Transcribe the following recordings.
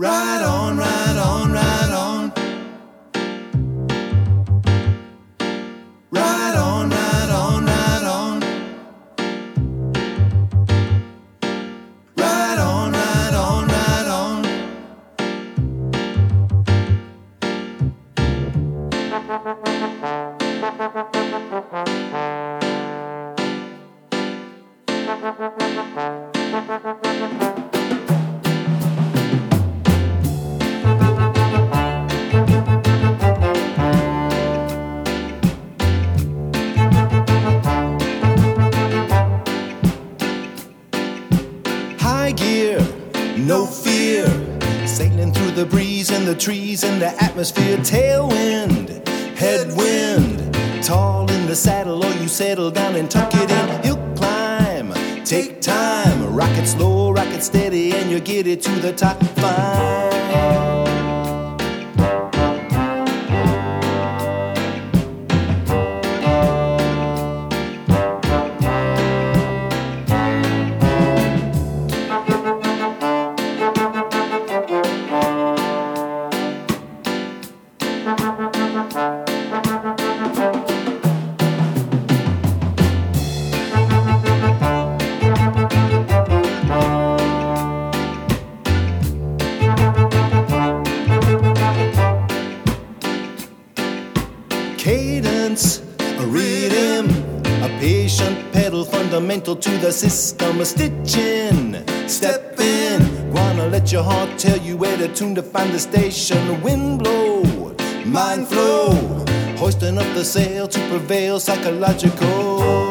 Ride on, ride on, ride on. Ride on, ride on, ride on. Ride on, ride on, ride on. High gear, no fear, sailing through the breeze and the trees and the atmosphere. Tailwind, headwind, tall in the saddle, or you settle down and tuck it in. You'll climb, take time, rock it slow, rock it steady, and you get it to the top. Fine. Cadence, a rhythm, a patient pedal fundamental to the system. A stitch in, step in, wanna let your heart tell you where to tune to find the station. Wind blow, mind flow, hoisting up the sail to prevail. Psychological.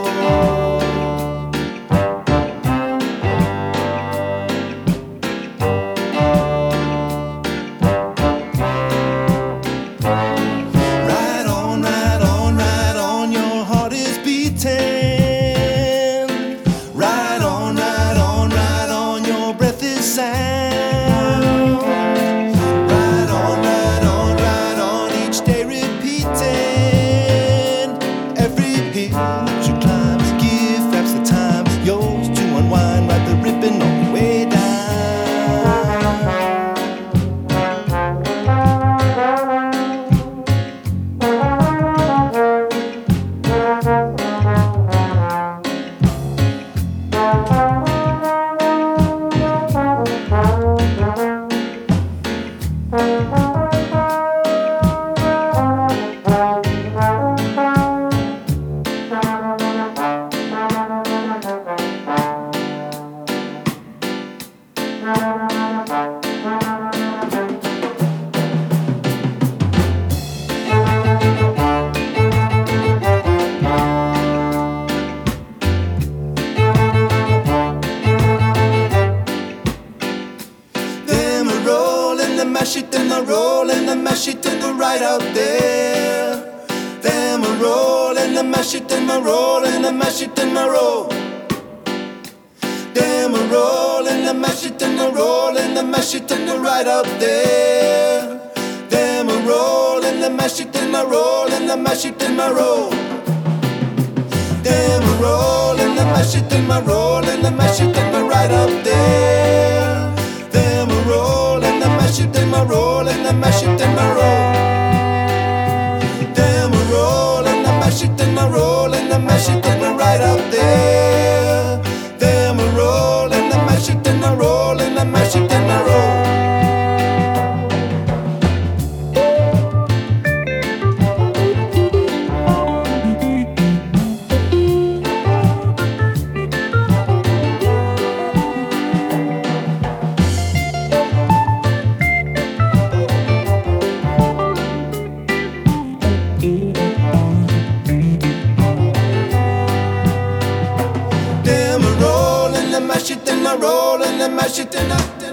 Mash it and a roll and a mash it and go right out there. Them a roll and a mash it and a roll and a mash it and a roll. Them a roll and a mash it and a roll and a mash it and go right out there. Them a roll and a mash it and a roll and a mash it and a roll. Them a roll and a mash it and a roll and a mash it and go right out there. Them a roll and a mash it and a roll and a mash it and a roll. Them a roll and a mash it and a roll and a mash it and a right out there. Them a roll and a mash it and a roll and a mash it and a roll. Mash it and I roll and I mash it and I